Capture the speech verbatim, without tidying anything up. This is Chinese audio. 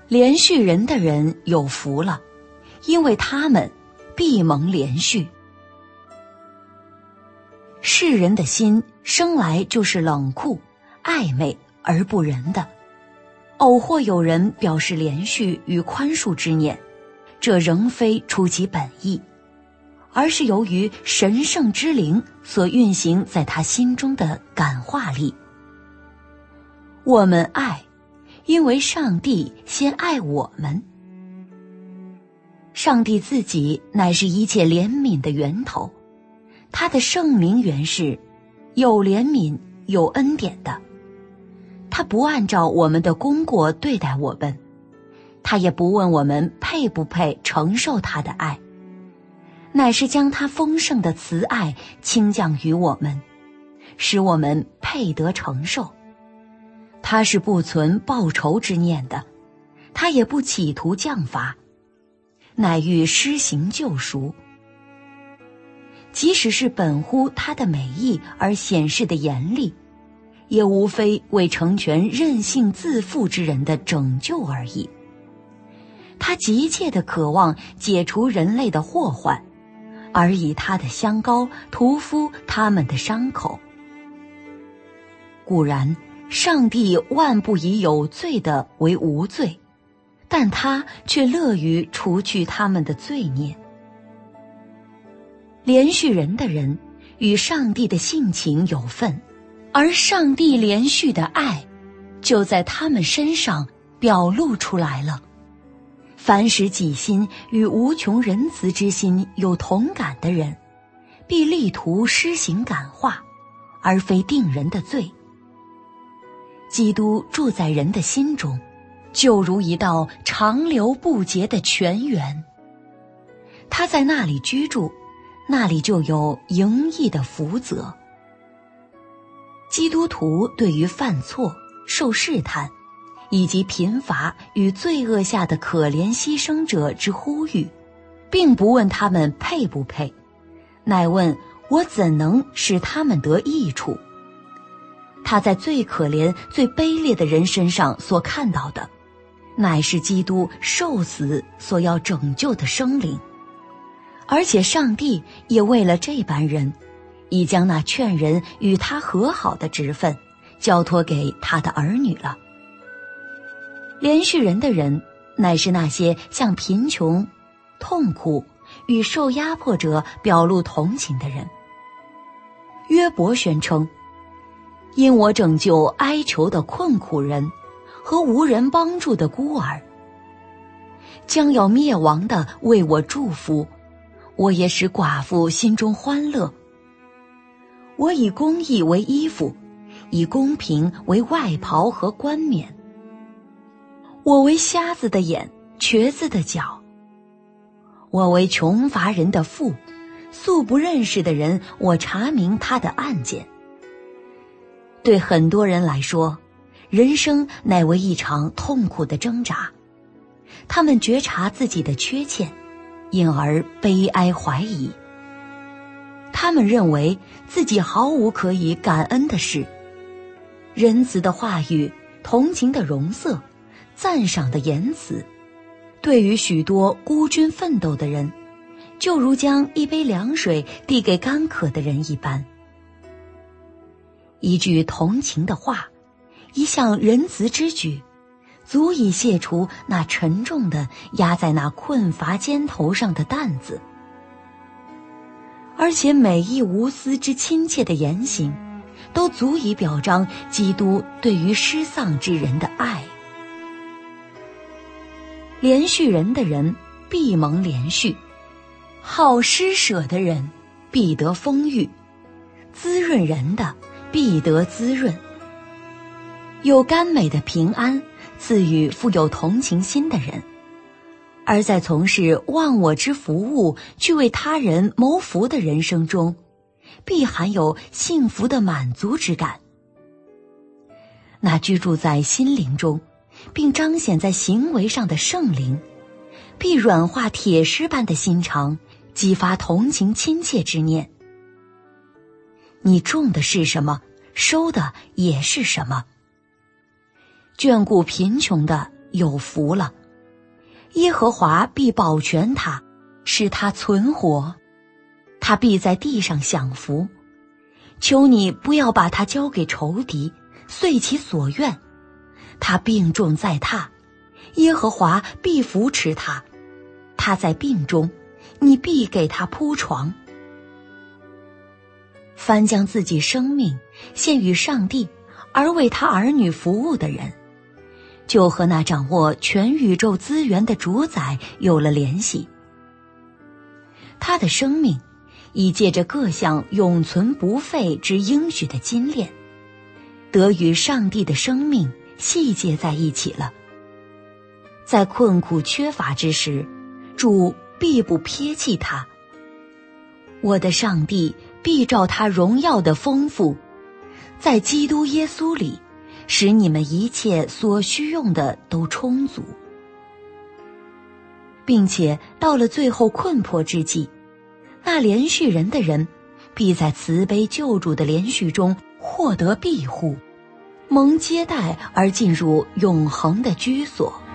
连续人的人有福了，因为他们必蒙连续。世人的心生来就是冷酷、暧昧而不仁的，偶或有人表示连续与宽恕之念，这仍非出其本意，而是由于神圣之灵所运行在他心中的感化力。我们爱，因为上帝先爱我们。上帝自己乃是一切怜悯的源头，他的圣名原是有怜悯有恩典的。他不按照我们的功过对待我们，他也不问我们配不配承受他的爱，乃是将他丰盛的慈爱倾降于我们，使我们配得承受。他是不存报仇之念的，他也不企图降罚，乃欲施行救赎。即使是本乎他的美意而显示的严厉，也无非为成全任性自负之人的拯救而已。他急切地渴望解除人类的祸患，而以他的香膏涂敷他们的伤口。固然上帝万不以有罪的为无罪，但他却乐于除去他们的罪孽。连续人的人与上帝的性情有份，而上帝连续的爱就在他们身上表露出来了。凡使己心与无穷仁慈之心有同感的人，必力图施行感化，而非定人的罪。基督住在人的心中，就如一道长流不竭的泉源，他在那里居住，那里就有盈溢的福泽。基督徒对于犯错、受试探，以及贫乏与罪恶下的可怜牺牲者之呼吁，并不问他们配不配，乃问我怎能使他们得益处。他在最可怜最卑劣的人身上所看到的，乃是基督受死所要拯救的生灵。而且上帝也为了这般人，已将那劝人与他和好的职分交托给他的儿女了。连续人的人，乃是那些向贫穷、痛苦与受压迫者表露同情的人。约伯宣称，因我拯救哀求的困苦人和无人帮助的孤儿，将要灭亡的为我祝福，我也使寡妇心中欢乐。我以公义为衣服，以公平为外袍和冠冕。我为瞎子的眼，瘸子的脚。我为穷乏人的父，素不认识的人，我查明他的案件。对很多人来说，人生乃为一场痛苦的挣扎，他们觉察自己的缺欠，因而悲哀怀疑。他们认为自己毫无可以感恩的事。仁慈的话语，同情的容色，赞赏的言辞，对于许多孤军奋斗的人，就如将一杯凉水递给干渴的人一般。一句同情的话，一项仁慈之举，足以卸除那沉重的压在那困乏肩头上的担子。而且每一无私之亲切的言行，都足以表彰基督对于失丧之人的爱。连续人的人必蒙连续，好施舍的人必得丰裕，滋润人的必得滋润。有甘美的平安赐予富有同情心的人，而在从事忘我之服务去为他人谋福的人生中，必含有幸福的满足之感。那居住在心灵中并彰显在行为上的圣灵，必软化铁石般的心肠，激发同情亲切之念。你种的是什么，收的也是什么。眷顾贫穷的有福了。耶和华必保全他，使他存活，他必在地上享福。求你不要把他交给仇敌，遂其所愿。他病重在榻，耶和华必扶持他。他在病中，你必给他铺床。凡将自己生命献与上帝，而为他儿女服务的人，就和那掌握全宇宙资源的主宰有了联系。他的生命已借着各项永存不废之应许的金链，得与上帝的生命系结在一起了。在困苦缺乏之时，主必不撇弃他。我的上帝必照他荣耀的丰富，在基督耶稣里，使你们一切所需用的都充足，并且到了最后困迫之际，那连续人的人必在慈悲救主的连续中获得庇护，蒙接待而进入永恒的居所。